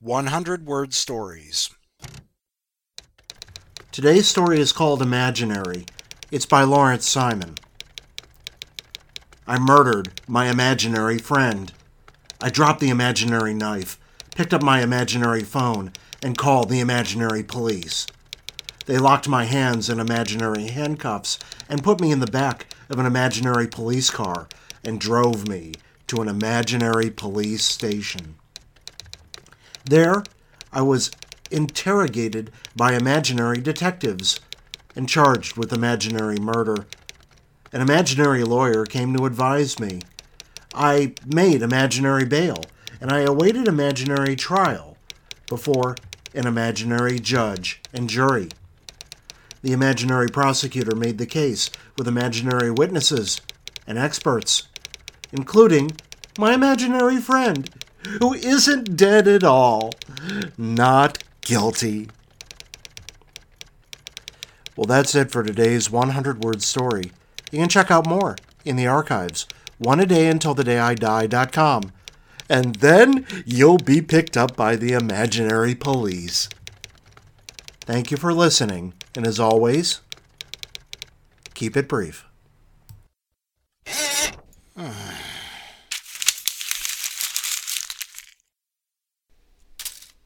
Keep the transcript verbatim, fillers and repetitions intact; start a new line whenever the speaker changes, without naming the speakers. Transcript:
one hundred word stories.
Today's story is called Imaginary. It's by Lawrence Simon. I murdered my imaginary friend. I dropped the imaginary knife, picked up my imaginary phone, and called the imaginary police. They locked my hands in imaginary handcuffs and put me in the back of an imaginary police car and drove me to an imaginary police station. There, I was interrogated by imaginary detectives and charged with imaginary murder. An imaginary lawyer came to advise me. I made imaginary bail, and I awaited imaginary trial before an imaginary judge and jury. The imaginary prosecutor made the case with imaginary witnesses and experts, including my imaginary friend, who isn't dead at all. Not guilty. Well, that's it for today's one hundred word story. You can check out more in the archives, one a day until the day I die dot com. And then you'll be picked up by the imaginary police. Thank you for listening, and as always, keep it brief.